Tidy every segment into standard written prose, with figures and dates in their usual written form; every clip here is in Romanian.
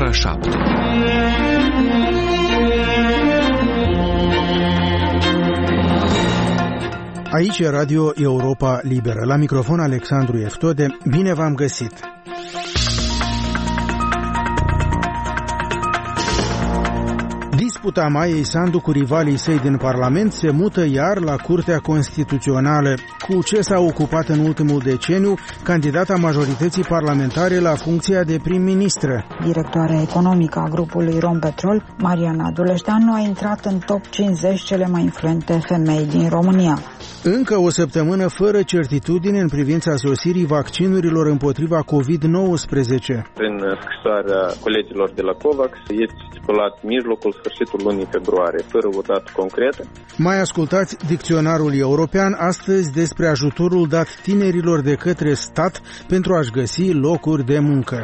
ora 7. Aici e Radio Europa Liberă. La microfon Alexandru Eftode. Bine v-am găsit! Disputa Maiei Sandu cu rivalii săi din Parlament se mută iar la Curtea Constituțională. Cu ce s-a ocupat în ultimul deceniu candidata majorității parlamentare la funcția de prim-ministră? Directoarea economică a grupului Rompetrol, Mariana Duleșteanu, a intrat în top 50 cele mai influente femei din România. Încă o săptămână fără certitudine în privința sosirii vaccinurilor împotriva COVID-19. Prin scrisoarea colegilor de la COVAX este stipulat mijlocul sfârșitul lunii februarie, fără o dată concretă. Mai ascultați dicționarul european astăzi despre ajutorul dat tinerilor de către stat pentru a-și găsi locuri de muncă.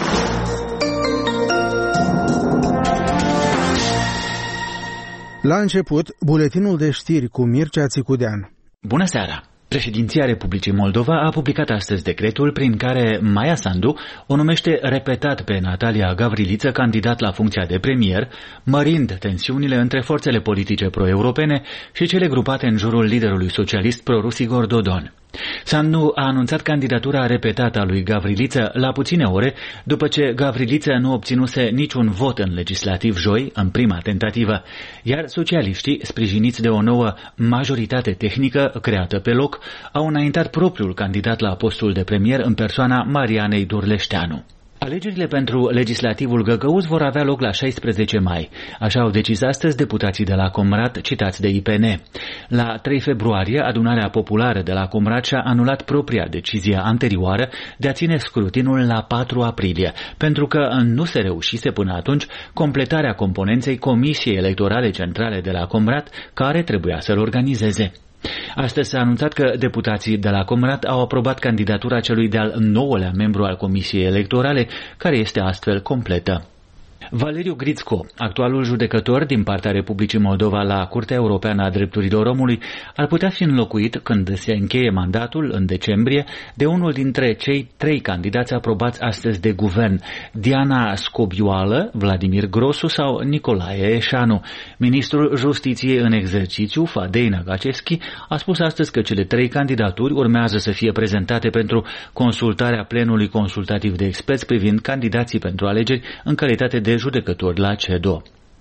La început, buletinul de știri cu Mircea Țicudean. Bună seara! Președinția Republicii Moldova a publicat astăzi decretul prin care Maia Sandu o numește repetat pe Natalia Gavriliță candidat la funcția de premier, mărind tensiunile între forțele politice pro-europene și cele grupate în jurul liderului socialist prorus Igor Dodon. Sandu a anunțat candidatura repetată a lui Gavriliță la puține ore după ce Gavriliță nu obținuse niciun vot în legislativ joi, în prima tentativă, iar socialiștii, sprijiniți de o nouă majoritate tehnică creată pe loc, au înaintat propriul candidat la postul de premier în persoana Marianei Durleșteanu. Alegerile pentru legislativul găgăuz vor avea loc la 16 mai. Așa au decis astăzi deputații de la Comrat, citați de IPN. La 3 februarie, adunarea populară de la Comrat și-a anulat propria decizie anterioară de a ține scrutinul la 4 aprilie, pentru că nu se reușise până atunci completarea componenței Comisiei Electorale Centrale de la Comrat, care trebuia să-l organizeze. Astăzi s-a anunțat că deputații de la Comrat au aprobat candidatura celui de-al 9-lea membru al Comisiei Electorale, care este astfel completă. Valeriu Grițco, actualul judecător din partea Republicii Moldova la Curtea Europeană a Drepturilor Omului, ar putea fi înlocuit, când se încheie mandatul, în decembrie, de unul dintre cei 3 candidați aprobați astăzi de guvern, Diana Scobioală, Vladimir Grosu sau Nicolae Eșanu. Ministrul Justiției în exercițiu, Fadei Nagacevski, a spus astăzi că cele 3 candidaturi urmează să fie prezentate pentru consultarea plenului consultativ de experți privind candidații pentru alegeri în calitate de judecători la CEDO.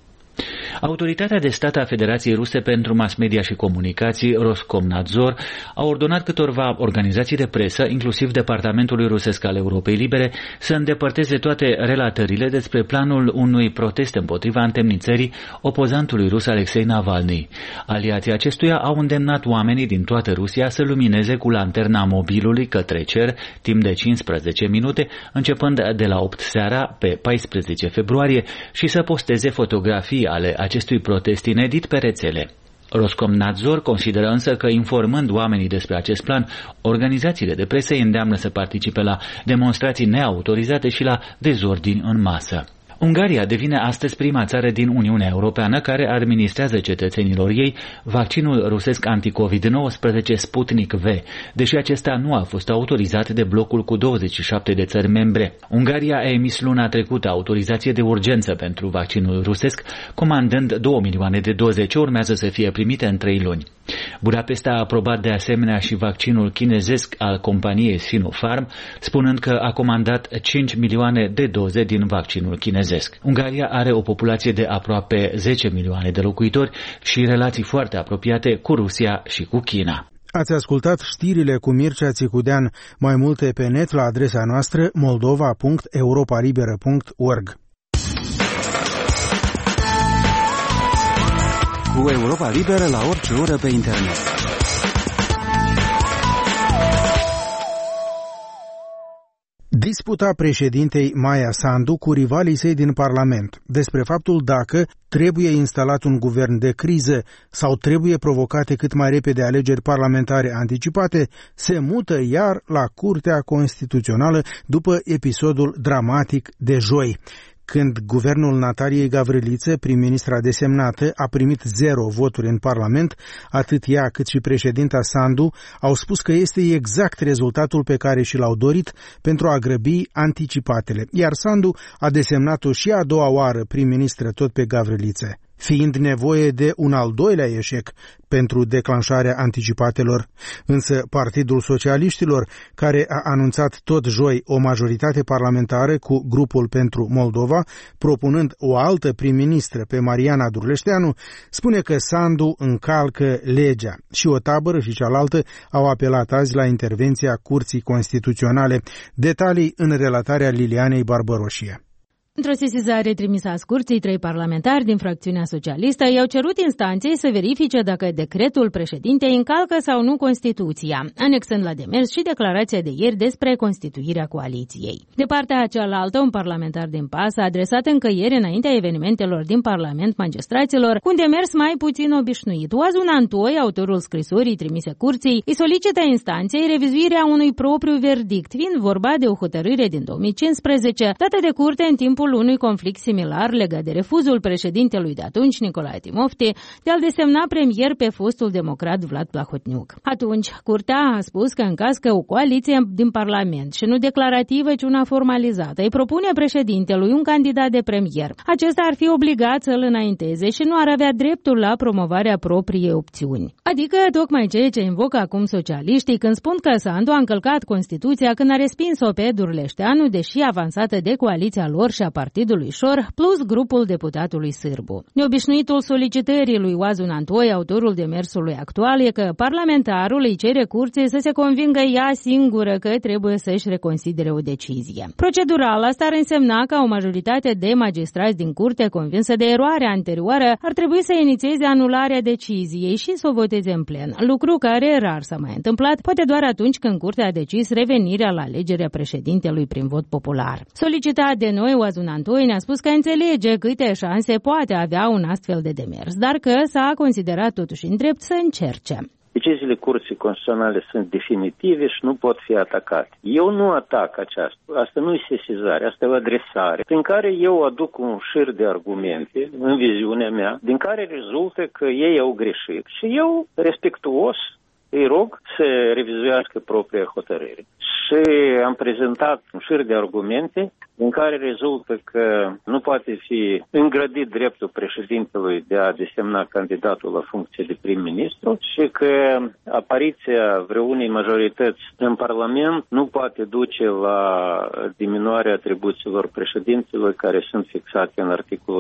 Autoritatea de stat a Federației Ruse pentru Mass Media și Comunicații, Roskomnadzor, a ordonat câtorva organizații de presă, inclusiv Departamentului Rusesc al Europei Libere, să îndepărteze toate relatările despre planul unui protest împotriva întemnițării opozantului rus Alexei Navalny. Aliații acestuia au îndemnat oamenii din toată Rusia să lumineze cu lanterna mobilului către cer timp de 15 minute, începând de la 8 seara pe 14 februarie și să posteze fotografii ale acestui protest inedit pe rețele. Roskomnadzor consideră însă că, informând oamenii despre acest plan, organizațiile de presă îi îndeamnă să participe la demonstrații neautorizate și la dezordini în masă. Ungaria devine astăzi prima țară din Uniunea Europeană care administrează cetățenilor ei vaccinul rusesc anti-COVID-19 Sputnik V, deși acesta nu a fost autorizat de blocul cu 27 de țări membre. Ungaria a emis luna trecută autorizație de urgență pentru vaccinul rusesc, comandând 2 milioane de doze ce urmează să fie primite în 3 luni. Budapesta a aprobat de asemenea și vaccinul chinezesc al companiei Sinopharm, spunând că a comandat 5 milioane de doze din vaccinul chinezesc. Ungaria are o populație de aproape 10 milioane de locuitori și relații foarte apropiate cu Rusia și cu China. Ați ascultat știrile cu Mircea Țicudean. Mai multe pe net la adresa noastră moldova.europalibera.org. Cu Europa Liberă la orice oră pe internet. Disputa președintei Maia Sandu cu rivalii săi din Parlament despre faptul dacă trebuie instalat un guvern de criză sau trebuie provocate cât mai repede alegeri parlamentare anticipate, se mută iar la Curtea Constituțională după episodul dramatic de joi. Când guvernul Nataliei Gavriliță, prim-ministra desemnată, a primit 0 voturi în Parlament, atât ea cât și președinta Sandu au spus că este exact rezultatul pe care și l-au dorit pentru a grăbi anticipatele, iar Sandu a desemnat-o și a doua oară prim-ministră tot pe Gavriliță, fiind nevoie de un al doilea eșec pentru declanșarea anticipatelor. Însă Partidul Socialiștilor, care a anunțat tot joi o majoritate parlamentară cu Grupul pentru Moldova, propunând o altă prim-ministră pe Mariana Durleșteanu, spune că Sandu încalcă legea și o tabără și cealaltă au apelat azi la intervenția Curții Constituționale. Detalii în relatarea Lilianei Barbaroșie. Într-o sesizare trimisă a Curții, 3 parlamentari din fracțiunea socialistă i-au cerut instanței să verifice dacă decretul președintei încalcă sau nu Constituția, anexând la demers și declarația de ieri despre constituirea coaliției. De partea cealaltă, un parlamentar din PAS a adresat încă ieri, înaintea evenimentelor din Parlament, magistraților cu un demers mai puțin obișnuit. Oazun Antoi, autorul scrisorii trimise Curții, îi solicită instanței revizuirea unui propriu verdict, fiind vorba de o hotărâre din 2015, dată de curte în timpul unui conflict similar legat de refuzul președintelui de atunci, Nicolae Timofte, de a-l desemna premier pe fostul democrat Vlad Plahotniuc. Atunci, curtea a spus că în caz că o coaliție din Parlament, și nu declarativă, ci una formalizată, îi propune președintelui un candidat de premier, acesta ar fi obligat să-l înainteze și nu ar avea dreptul la promovarea propriei opțiuni. Adică tocmai ceea ce invocă acum socialiștii când spun că Sandu a încălcat Constituția când a respins-o pe Durleșteanu, deși avansată de coaliția lor și a Partidului Șor, plus grupul deputatului Sârbu. Neobișnuitul solicitării lui Oazun Antoi, autorul demersului actual, e că parlamentarul îi cere curții să se convingă ea singură că trebuie să-și reconsidere o decizie. Procedural, asta ar însemna ca o majoritate de magistrați din curte convinsă de eroarea anterioară ar trebui să inițieze anularea deciziei și să o voteze în plen, lucru care rar s-a mai întâmplat, poate doar atunci când curtea a decis revenirea la alegerea președintelui prin vot popular. Solicitat de noi, Oazun Antoi ne-a spus că înțelege câte șanse poate avea un astfel de demers, dar că s-a considerat totuși în drept să încerce. Deciziile Curții Constituționale sunt definitive și nu pot fi atacate. Eu nu atac aceasta. Asta nu e sesizare, asta e o adresare, prin care eu aduc un șir de argumente, în viziunea mea, din care rezultă că ei au greșit. Și eu, respectuos, îi rog să revizuiască propria hotărâre. Și am prezentat un șir de argumente din care rezultă că nu poate fi îngrădit dreptul președintelui de a desemna candidatul la funcție de prim-ministru și că apariția vreunei majorități în Parlament nu poate duce la diminuarea atribuțiilor președintelui care sunt fixate în articolul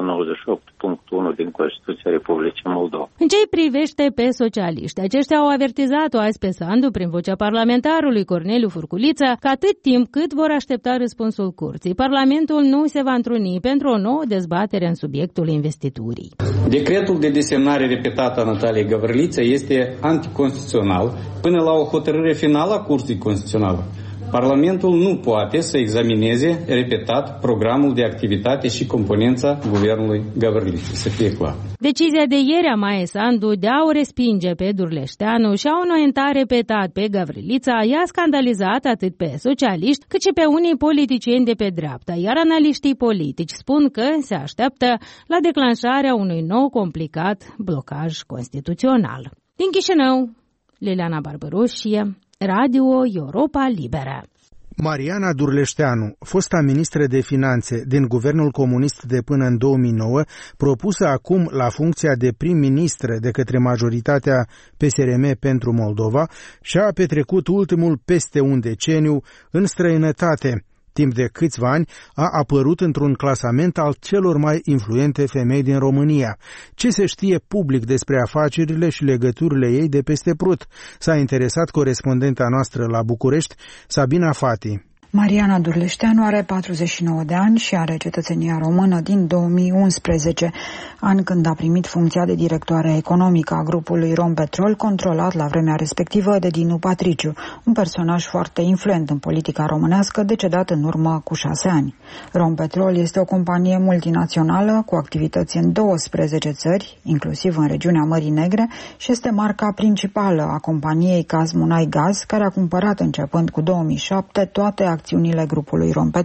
98.1 din Constituția Republicii Moldova. În ce privește pe socialiști, aceștia au avertizat-o azi pe Sandu prin vocea parlamentarului Corneliu Furculiță că atât timp cât vor aștepta răspunsul curții, Parlamentul nu se va întruni pentru o nouă dezbatere în subiectul investiturii. Decretul de desemnare repetată a Nataliei Gavriliță este anticonstituțional până la o hotărâre finală a Curții Constituționale. Parlamentul nu poate să examineze repetat programul de activitate și componența guvernului Gavriliță, să fie clar. Decizia de ieri a Maiei Sandu de a o respinge pe Durleșteanu și a o înainta repetat pe Gavriliță i-a scandalizat atât pe socialiști cât și pe unii politicieni de pe dreapta, iar analiștii politici spun că se așteaptă la declanșarea unui nou complicat blocaj constituțional. Din Chișinău, Liliana Barbaroșie, Radio Europa Liberă. Mariana Durleșteanu, fosta ministră de finanțe din guvernul comunist de până în 2009, propusă acum la funcția de prim-ministră de către majoritatea PSRM pentru Moldova, și-a petrecut ultimul peste un deceniu în străinătate. Timp de câțiva ani a apărut într-un clasament al celor mai influente femei din România. Ce se știe public despre afacerile și legăturile ei de peste Prut? S-a interesat corespondenta noastră la București, Sabina Fati. Mariana Durleșteanu are 49 de ani și are cetățenia română din 2011, an când a primit funcția de directoare economică a grupului Rompetrol, controlat la vremea respectivă de Dinu Patriciu, un personaj foarte influent în politica românească, decedat în urmă cu 6 ani. Rompetrol este o companie multinațională cu activități în 12 țări, inclusiv în regiunea Mării Negre, și este marca principală a companiei Kazmunai Gaz, care a cumpărat începând cu 2007 toate acțiunile grupului Rompetrol.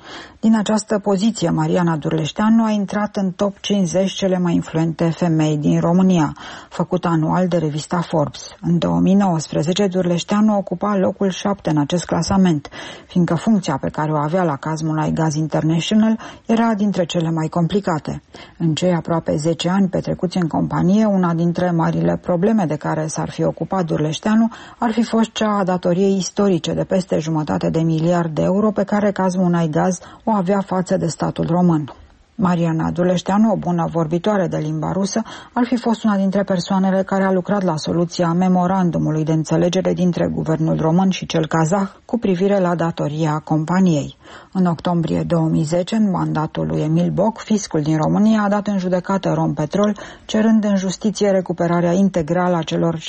Din această poziție, Mariana Durleșteanu a intrat în top 50 cele mai influente femei din România, făcut anual de revista Forbes. În 2019, Durleșteanu ocupa locul 7 în acest clasament, fiindcă funcția pe care o avea la Kazmunaygaz International era dintre cele mai complicate. În cei aproape 10 ani petrecuți în companie, una dintre marile probleme de care s-ar fi ocupat Durleșteanu ar fi fost cea a datoriei istorice de peste $1,5 miliard pe care Kazmunaygaz o avea față de statul român. Mariana Durleșteanu, o bună vorbitoare de limba rusă, ar fi fost una dintre persoanele care a lucrat la soluția memorandumului de înțelegere dintre guvernul român și cel kazah cu privire la datoria companiei. În octombrie 2010, în mandatul lui Emil Boc, fiscul din România a dat în judecată Rompetrol, cerând în justiție recuperarea integrală a celor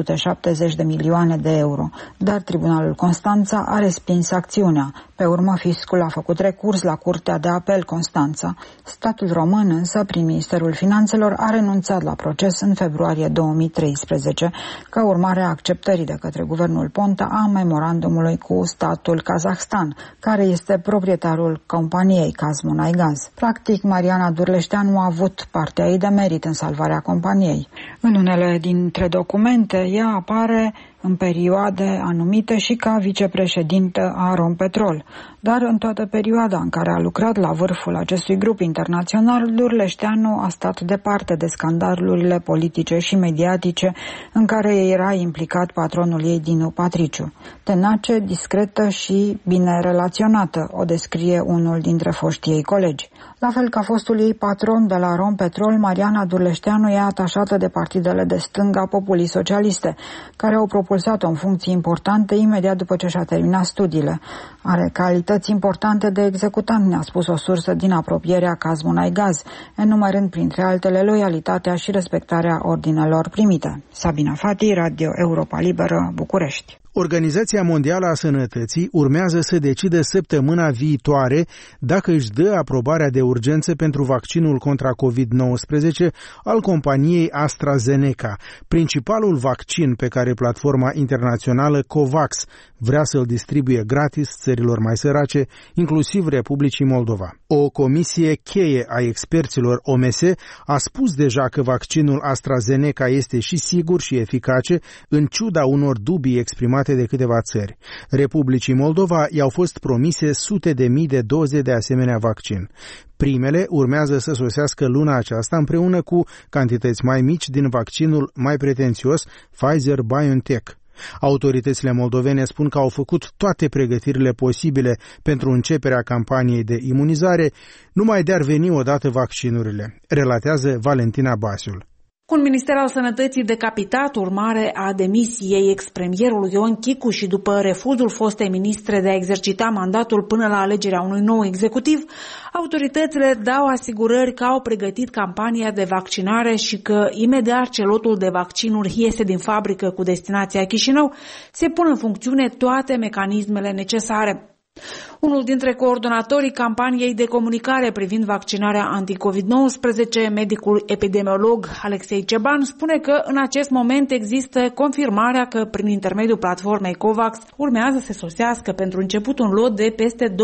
570 de milioane de euro. Dar Tribunalul Constanța a respins acțiunea. Pe urmă, fiscul a făcut recurs la Curtea de Apel Constanța. Statul român însă, prin Ministerul Finanțelor, a renunțat la proces în februarie 2013, ca urmare a acceptării de către guvernul Ponta a memorandumului cu statul Kazahstan, care este proprietarul companiei Kazmunaygaz. Practic, Mariana Durleșteanu a avut partea ei de merit în salvarea companiei. În unele dintre documente, ea apare în perioade anumite și ca vicepreședintă a Rompetrol. Dar în toată perioada în care a lucrat la vârful acestui grup internațional, Durleșteanu a stat departe de scandalurile politice și mediatice în care era implicat patronul ei, Dinu Patriciu. Tenace, discretă și bine relaționată, o descrie unul dintre foștii ei colegi. La fel ca fostul ei patron de la Rompetrol, Mariana Durleșteanu e atașată de partidele de stânga populii socialiste, care au propulsat-o în funcții importante imediat după ce și-a terminat studiile. Are calități importante de executant, ne-a spus o sursă din apropierea Kazmunaygaz, enumerând printre altele loialitatea și respectarea ordinelor primite. Sabina Fati, Radio Europa Liberă, București. Organizația Mondială a Sănătății urmează să decidă săptămâna viitoare dacă își dă aprobarea de urgență pentru vaccinul contra COVID-19 al companiei AstraZeneca, principalul vaccin pe care platforma internațională COVAX vrea să-l distribuie gratis țărilor mai sărace, inclusiv Republicii Moldova. O comisie cheie a experților OMS a spus deja că vaccinul AstraZeneca este și sigur și eficace, în ciuda unor dubii exprimate de câteva țări. Republicii Moldova i-au fost promise sute de mii de doze de asemenea vaccin. Primele urmează să sosească luna aceasta împreună cu cantități mai mici din vaccinul mai pretențios Pfizer-BioNTech. Autoritățile moldovene spun că au făcut toate pregătirile posibile pentru începerea campaniei de imunizare, numai de-ar veni odată vaccinurile, relatează Valentina Basiul. Un minister al sănătății decapitat urmare a demisiei ex-premierului Ion Chicu și după refuzul fostei ministre de a exercita mandatul până la alegerea unui nou executiv, autoritățile dau asigurări că au pregătit campania de vaccinare și că imediat ce lotul de vaccinuri iese din fabrică cu destinația Chișinău, se pun în funcțiune toate mecanismele necesare. Unul dintre coordonatorii campaniei de comunicare privind vaccinarea anti-COVID-19, medicul epidemiolog Alexei Ceban, spune că în acest moment există confirmarea că prin intermediul platformei COVAX urmează să sosească pentru început un lot de peste 24.000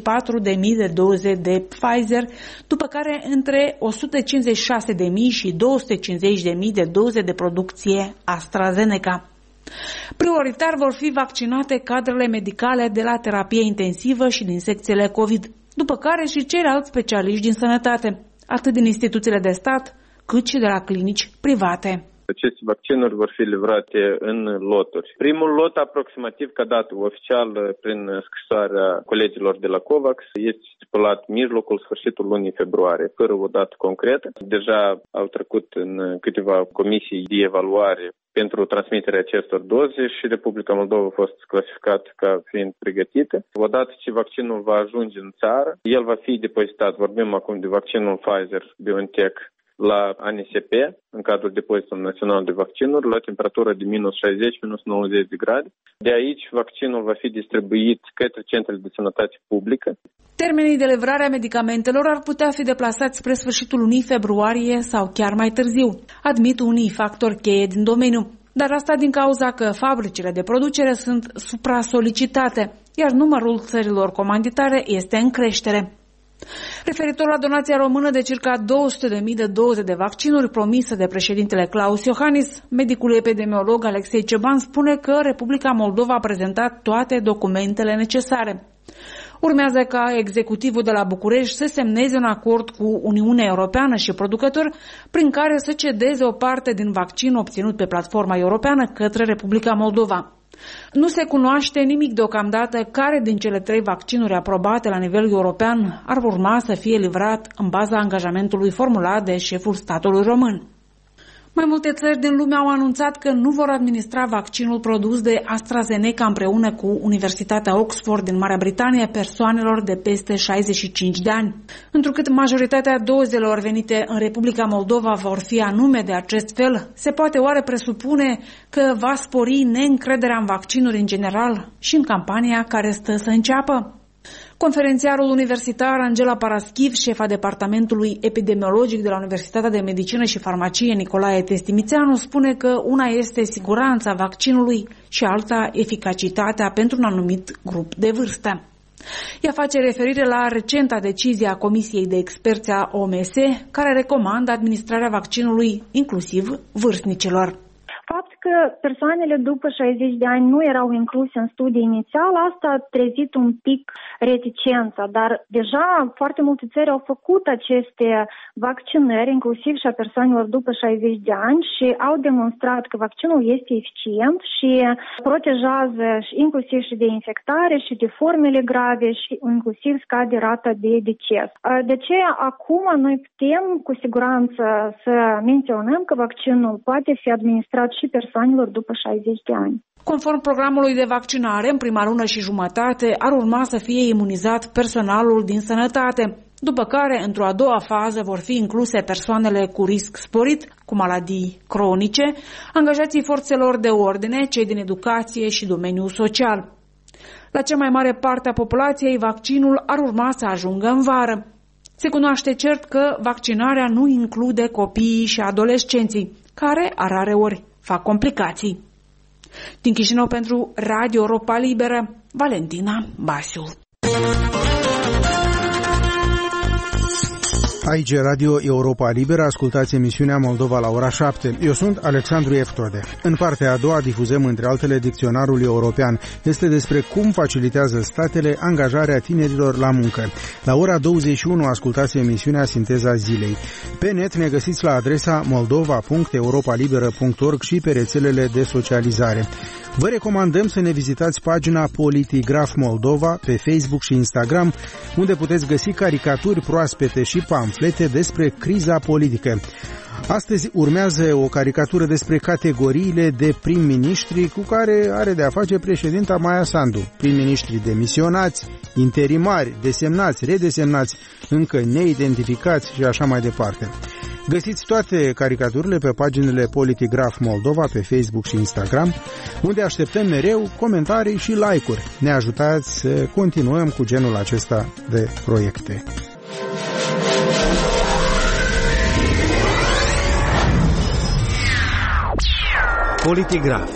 de doze de Pfizer, după care între 156.000 și 250.000 de doze de producție AstraZeneca. Prioritar vor fi vaccinate cadrele medicale de la terapie intensivă și din secțiile COVID, după care și ceilalți specialiști din sănătate, atât din instituțiile de stat, cât și de la clinici private. Aceste vaccinuri vor fi livrate în loturi. Primul lot, aproximativ ca dată oficial, prin scrisoarea colegilor de la COVAX, este stipulat mijlocul, sfârșitul lunii februarie, fără o dată concretă. Deja au trecut în câteva comisii de evaluare pentru transmiterea acestor doze și Republica Moldova a fost clasificat ca fiind pregătită. Odată ce vaccinul va ajunge în țară, el va fi depozitat, vorbim acum de vaccinul Pfizer-BioNTech, la ANSP, în cadrul depozitului național de vaccinuri, la temperatură de minus 60, minus 90 de grade. De aici, vaccinul va fi distribuit către centrele de sănătate publică. Termenii de livrare a medicamentelor ar putea fi deplasați spre sfârșitul lunii februarie sau chiar mai târziu, admit unii factori cheie din domeniu. Dar asta din cauza că fabricile de producere sunt supra-solicitate. iar numărul țărilor comanditare este în creștere. Referitor la donația română de circa 200.000 de doze de vaccinuri promisă de președintele Klaus Iohannis, medicul epidemiolog Alexei Ceban spune că Republica Moldova a prezentat toate documentele necesare. Urmează ca executivul de la București să semneze un acord cu Uniunea Europeană și producători prin care să cedeze o parte din vaccin obținut pe platforma europeană către Republica Moldova. Nu se cunoaște nimic deocamdată care din cele 3 vaccinuri aprobate la nivel european ar urma să fie livrat în baza angajamentului formulat de șeful statului român. Mai multe țări din lume au anunțat că nu vor administra vaccinul produs de AstraZeneca împreună cu Universitatea Oxford din Marea Britanie persoanelor de peste 65 de ani. Întrucât majoritatea dozelor venite în Republica Moldova vor fi anume de acest fel, se poate oare presupune că va spori neîncrederea în vaccinuri în general și în campania care stă să înceapă? Conferențiarul universitar Angela Paraschiv, șefa departamentului epidemiologic de la Universitatea de Medicină și Farmacie Nicolae Testimițeanu, spune că una este siguranța vaccinului și alta eficacitatea pentru un anumit grup de vârstă. Ea face referire la recenta decizie a Comisiei de Experți a OMS, care recomandă administrarea vaccinului inclusiv vârstnicilor. Faptul că persoanele după 60 de ani nu erau incluse în studiul inițial, asta a trezit un pic reticența, dar deja foarte multe țări au făcut aceste vaccinări, inclusiv și a persoanelor după 60 de ani, și au demonstrat că vaccinul este eficient și protejează inclusiv și de infectare și de formele grave și inclusiv scade rata de deces. De aceea acum noi putem cu siguranță să menționăm că vaccinul poate fi administrat și persoanelor după 60 de ani. Conform programului de vaccinare, în prima lună și jumătate ar urma să fie imunizat personalul din sănătate, după care, într-o a doua fază, vor fi incluse persoanele cu risc sporit, cu maladii cronice, angajații forțelor de ordine, cei din educație și domeniul social. La cea mai mare parte a populației, vaccinul ar urma să ajungă în vară. Se cunoaște cert că vaccinarea nu include copiii și adolescenții, care, a rareori, fac complicații. Din Chișinău pentru Radio Europa Liberă, Valentina Basiu. Aici Radio Europa Liberă, ascultați emisiunea Moldova la ora 7. Eu sunt Alexandru Eftode. În partea a doua difuzăm între altele dicționarul european. Este despre cum facilitează statele angajarea tinerilor la muncă. La ora 21 ascultați emisiunea Sinteza Zilei. Pe net ne găsiți la adresa moldova.europalibera.org și pe rețelele de socializare. Vă recomandăm să ne vizitați pagina Politigraf Moldova pe Facebook și Instagram, unde puteți găsi caricaturi proaspete și pamflete despre criza politică. Astăzi urmează o caricatură despre categoriile de prim-ministri cu care are de a face președinta Maia Sandu. Prim-ministri demisionați, interimari, desemnați, redesemnați, încă neidentificați și așa mai departe. Găsiți toate caricaturile pe paginile Politigraf Moldova pe Facebook și Instagram, unde așteptăm mereu comentarii și like-uri. Ne ajutați să continuăm cu genul acesta de proiecte. Politigraf.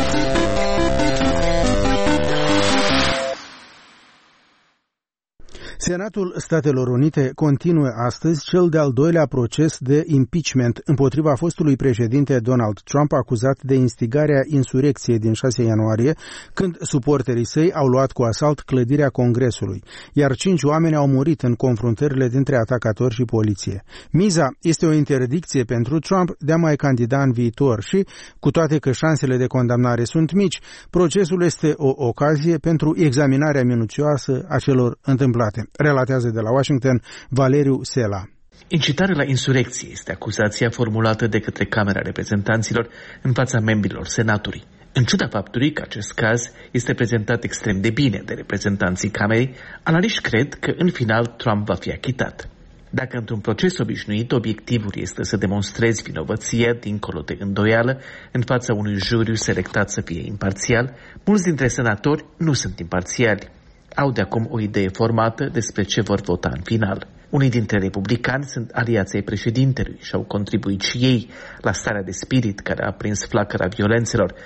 Senatul Statelor Unite continuă astăzi cel de-al doilea proces de impeachment împotriva fostului președinte Donald Trump, acuzat de instigarea insurecției din 6 ianuarie, când suporterii săi au luat cu asalt clădirea Congresului, iar 5 oameni au murit în confruntările dintre atacatori și poliție. Miza este o interdicție pentru Trump de a mai candida în viitor și, cu toate că șansele de condamnare sunt mici, procesul este o ocazie pentru examinarea minuțioasă a celor întâmplate. Relatează de la Washington Valeriu Sela. Incitarea la insurecție este acuzația formulată de către Camera Reprezentanților în fața membrilor Senatului. În ciuda faptului că acest caz este prezentat extrem de bine de reprezentanții Camerei, analiști cred că în final Trump va fi achitat. Dacă într-un proces obișnuit obiectivul este să demonstrezi vinovăție dincolo de îndoială în fața unui juriu selectat să fie imparțial, mulți dintre senatori nu sunt imparțiali. Au de acum o idee formată despre ce vor vota în final. Unii dintre republicani sunt aliații ai președintelui și au contribuit și ei la starea de spirit care a prins flacăra violențelor.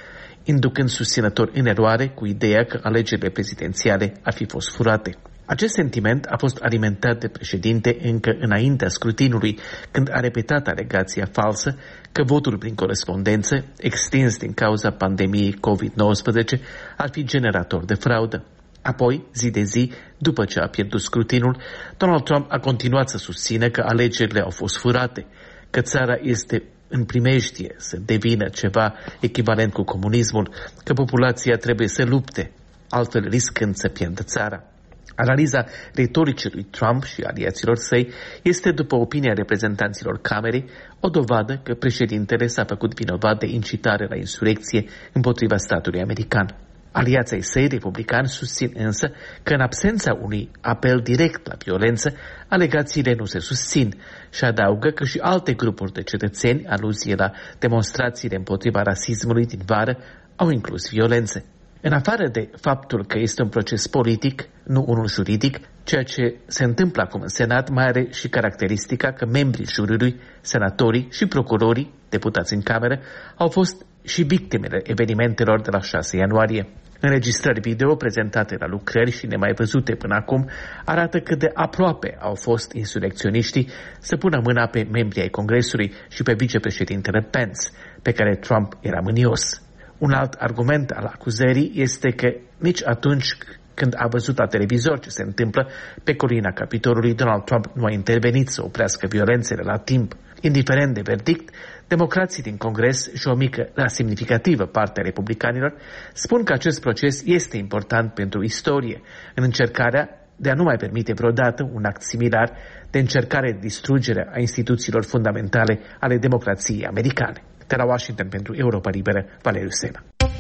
inducând susținători în eroare cu ideea că alegerile prezidențiale ar fi fost furate. Acest sentiment a fost alimentat de președinte încă înaintea scrutinului, când a repetat alegația falsă că votul prin corespondență, extins din cauza pandemiei COVID-19, ar fi generator de fraudă. Apoi, zi de zi, după ce a pierdut scrutinul, Donald Trump a continuat să susțină că alegerile au fost furate, că țara este în primejdie să devină ceva echivalent cu comunismul, că populația trebuie să lupte, altfel riscând să pierdă țara. Analiza retoricii lui Trump și aliaților săi este, după opinia reprezentanților Camerei, o dovadă că președintele s-a făcut vinovat de incitare la insurecție împotriva statului american. Aliații săi republicani susțin însă că în absența unui apel direct la violență, alegațiile nu se susțin și adaugă că și alte grupuri de cetățeni, aluzie la demonstrațiile împotriva rasismului din vară, au inclus violențe. În afară de faptul că este un proces politic, nu unul juridic, ceea ce se întâmplă acum în Senat mai are și caracteristica că membrii juriului, senatorii și procurorii, deputați în cameră, au fost și victimele evenimentelor de la 6 ianuarie. Înregistrări video prezentate la lucrări și nemai văzute până acum arată cât de aproape au fost insurecționiștii să pună mâna pe membrii ai Congresului și pe vicepreședintele Pence, pe care Trump era mânios. Un alt argument al acuzării este că nici atunci când a văzut la televizor ce se întâmplă pe colina Capitolului, Donald Trump nu a intervenit să oprească violențele la timp. Indiferent de verdict, democrații din Congres și o mică, dar semnificativă parte a republicanilor spun că acest proces este important pentru istorie, în încercarea de a nu mai permite vreodată un act similar de încercare de distrugere a instituțiilor fundamentale ale democrației americane. De la Washington pentru Europa Liberă, Valeriu Sena.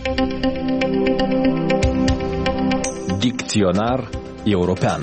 Dicționar european.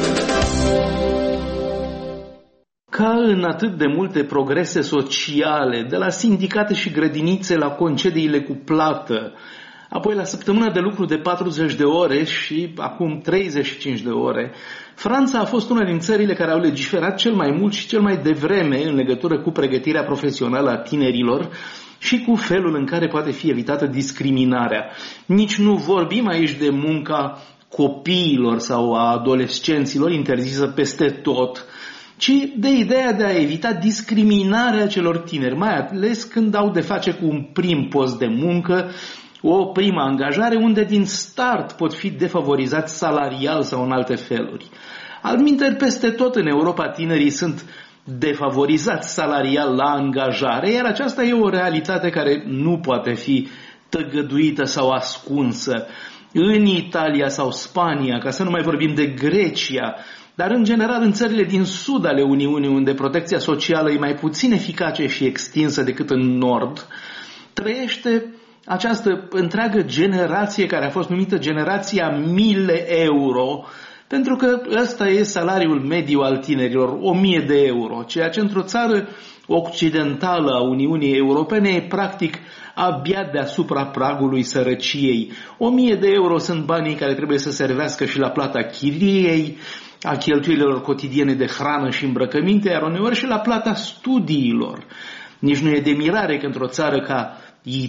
Ca în atât de multe progrese sociale, de la sindicate și grădinițe la concediile cu plată, apoi la săptămâna de lucru de 40 de ore și acum 35 de ore, Franța a fost una din țările care au legiferat cel mai mult și cel mai devreme în legătură cu pregătirea profesională a tinerilor și cu felul în care poate fi evitată discriminarea. Nici nu vorbim aici de munca copiilor sau a adolescenților interzisă peste tot, ci de ideea de a evita discriminarea celor tineri, mai ales când au de face cu un prim post de muncă, o primă angajare unde din start pot fi defavorizați salarial sau în alte feluri. Altminteri, peste tot în Europa tinerii sunt defavorizați salarial la angajare, iar aceasta e o realitate care nu poate fi tăgăduită sau ascunsă. În Italia sau Spania, ca să nu mai vorbim de Grecia, dar în general în țările din sud ale Uniunii, unde protecția socială e mai puțin eficace și extinsă decât în nord, trăiește această întreagă generație care a fost numită generația 1000 euro, pentru că ăsta e salariul mediu al tinerilor, 1000 de euro, ceea ce într-o țară occidentală a Uniunii Europene e practic abia deasupra pragului sărăciei. 1000 de euro sunt banii care trebuie să servească și la plata chiriei, a cheltuielilor cotidiene de hrană și îmbrăcăminte, iar uneori și la plata studiilor. Nici nu e de mirare că într-o țară ca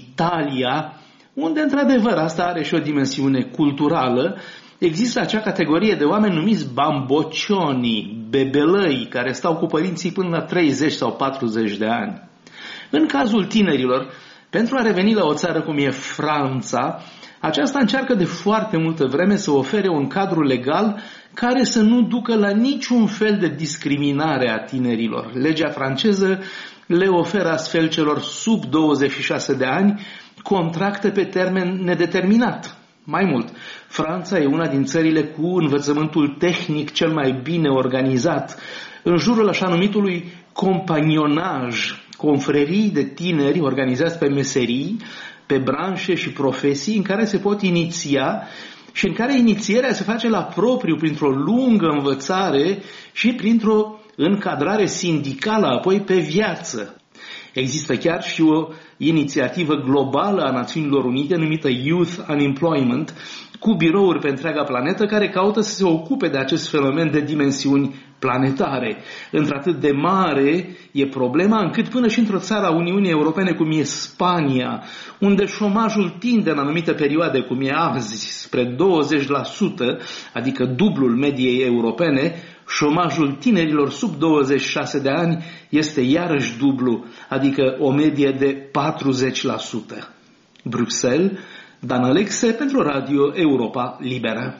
Italia, unde într-adevăr asta are și o dimensiune culturală, există acea categorie de oameni numiți bamboccioni, bebelăi, care stau cu părinții până la 30 sau 40 de ani. În cazul tinerilor, pentru a reveni la o țară cum e Franța, aceasta încearcă de foarte multă vreme să ofere un cadru legal care să nu ducă la niciun fel de discriminare a tinerilor. Legea franceză le oferă astfel celor sub 26 de ani contracte pe termen nedeterminat. Mai mult, Franța e una din țările cu învățământul tehnic cel mai bine organizat. În jurul așa numitului companionaj, confrerii de tineri organizați pe meserii, pe branșe și profesii în care se pot iniția și în care inițierea se face la propriu printr-o lungă învățare și printr-o încadrare sindicală apoi pe viață. Există chiar și o inițiativă globală a Națiunilor Unite numită Youth Unemployment, cu birouri pe întreaga planetă care caută să se ocupe de acest fenomen de dimensiuni planetare. Într-atât de mare e problema încât până și într-o țară a Uniunii Europene cum e Spania, unde șomajul tinde în anumite perioade, cum e azi, spre 20%, adică dublul mediei europene, șomajul tinerilor sub 26 de ani este iarăși dublu, adică o medie de 40%. Bruxelles, Dan Alexe pentru Radio Europa Liberă.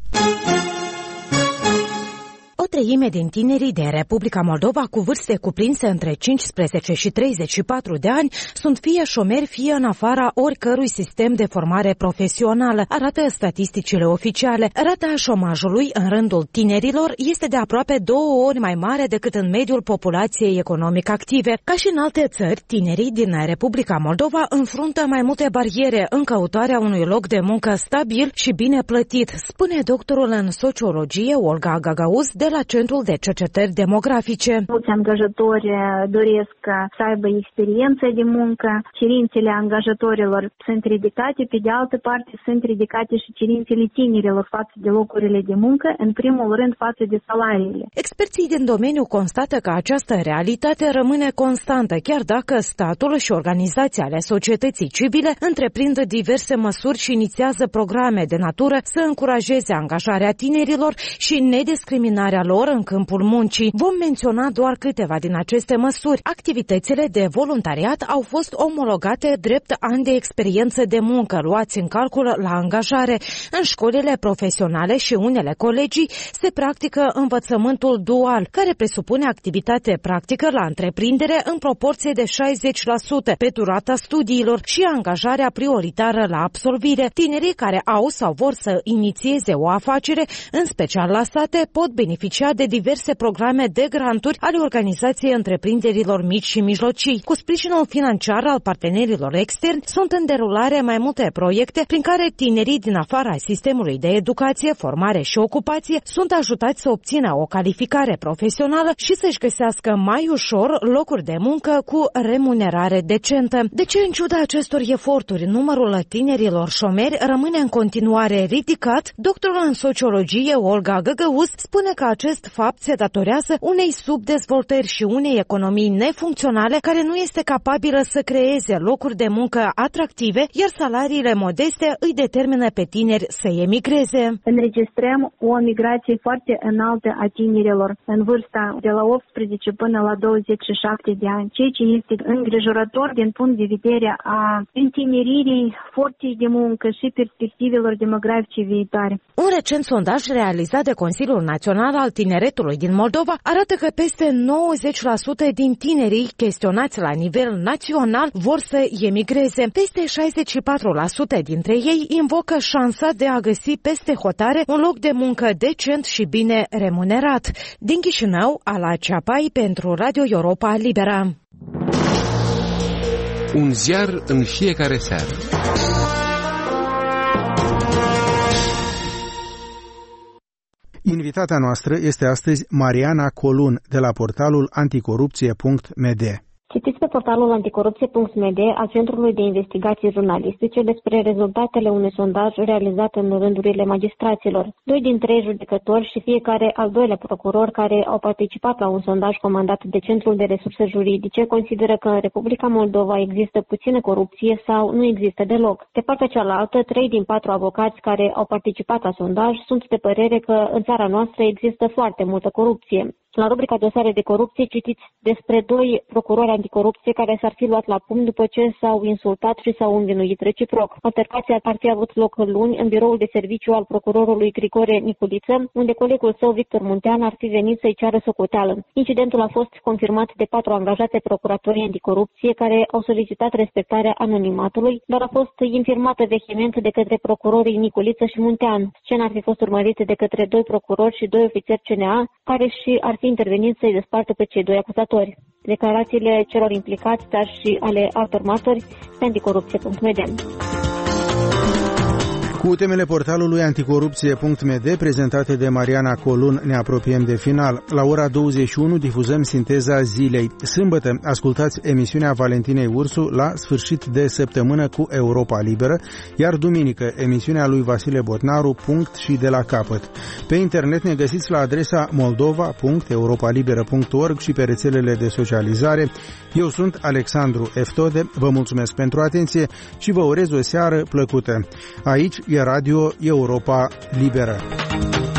O treime din tinerii din Republica Moldova cu vârste cuprinse între 15 și 34 de ani sunt fie șomeri, fie în afara oricărui sistem de formare profesională, arată statisticile oficiale. Rata șomajului în rândul tinerilor este de aproape 2 ori mai mare decât în mediul populației economic active. Ca și în alte țări, tinerii din Republica Moldova înfruntă mai multe bariere în căutarea unui loc de muncă stabil și bine plătit, spune doctorul în sociologie Olga Gagauz de la Centrul de Cercetări Demografice. Mulți angajatori doresc să aibă experiență de muncă, cerințele angajatorilor sunt ridicate, pe de altă parte sunt ridicate și cerințele tinerilor față de locurile de muncă, în primul rând față de salariile. Experții din domeniu constată că această realitate rămâne constantă, chiar dacă statul și organizații ale societății civile întreprind diverse măsuri și inițiază programe de natură să încurajeze angajarea tinerilor și nediscriminarea lor în câmpul muncii. Vom menționa doar câteva din aceste măsuri. Activitățile de voluntariat au fost omologate drept ani de experiență de muncă, luați în calcul la angajare. În școlile profesionale și unele colegii se practică învățământul dual, care presupune activitate practică la întreprindere în proporție de 60% pe durata studiilor și angajarea prioritară la absolvire. Tinerii care au sau vor să inițieze o afacere, în special la sate, pot beneficia de diverse programe de granturi ale Organizației Întreprinderilor Mici și Mijlocii. Cu sprijinul financiar al partenerilor externi sunt în derulare mai multe proiecte prin care tinerii din afara sistemului de educație, formare și ocupație sunt ajutați să obțină o calificare profesională și să-și găsească mai ușor locuri de muncă cu remunerare decentă. De ce, în ciuda acestor eforturi, numărul tinerilor șomeri rămâne în continuare ridicat? Doctorul în sociologie Olga Găgăuz spune că acest fapt se datorează unei subdezvoltări și unei economii nefuncționale care nu este capabilă să creeze locuri de muncă atractive, iar salariile modeste îi determină pe tineri să emigreze. Înregistrăm o migrație foarte înaltă a tinerilor în vârsta de la 18 până la 27 de ani, ceea ce este îngrijorător din punct de vedere a întineririi forței de muncă și perspectivelor demografice viitoare. Un recent sondaj realizat de Consiliul Național al Tineretului din Moldova arată că peste 90% din tinerii chestionați la nivel național vor să emigreze. Peste 64% dintre ei invocă șansa de a găsi peste hotare un loc de muncă decent și bine remunerat. Din Chișinău, Ala Ceapai pentru Radio Europa Liberă. Un ziar în fiecare seară. Invitata noastră este astăzi Mariana Colun, de la portalul anticorupție.md. Citiți pe portalul anticorupție.md al Centrului de Investigații Jurnalistice despre rezultatele unui sondaj realizat în rândurile magistraților. 2 din 3 judecători și fiecare al doilea procuror care au participat la un sondaj comandat de Centrul de Resurse Juridice consideră că în Republica Moldova există puțină corupție sau nu există deloc. De partea cealaltă, 3 din 4 avocați care au participat la sondaj sunt de părere că în țara noastră există foarte multă corupție. La rubrica dosare de corupție citiți despre 2 procurori anticorupție care s-ar fi luat la pumn după ce s-au insultat și s-au învinuit reciproc. Altercația ar fi avut loc luni în biroul de serviciu al procurorului Grigore Niculiță, unde colegul său Victor Muntean ar fi venit să-i ceară socoteală. Incidentul a fost confirmat de 4 angajați procuratorii anticorupție care au solicitat respectarea anonimatului, dar a fost infirmată vehement de către procurorii Niculiță și Muntean. Scena ar fi fost urmărită de către 2 procurori și 2 ofițeri CNA, care și ar fi intervenit să-i despartă pe cei 2 acuzatori. Declarațiile celor implicați, dar și ale altor martori, pe anticorupție.md. Cu temele portalului anticorupție.md prezentate de Mariana Colun ne apropiem de final. La ora 21 difuzăm sinteza zilei. Sâmbătă ascultați emisiunea Valentinei Ursu la sfârșit de săptămână cu Europa Liberă, iar duminică emisiunea lui Vasile Botnaru, Punct și de la capăt. Pe internet ne găsiți la adresa moldova.europalibera.org și pe rețelele de socializare. Eu sunt Alexandru Eftode, vă mulțumesc pentru atenție și vă urez o seară plăcută. Aici e Radio Europa Liberă.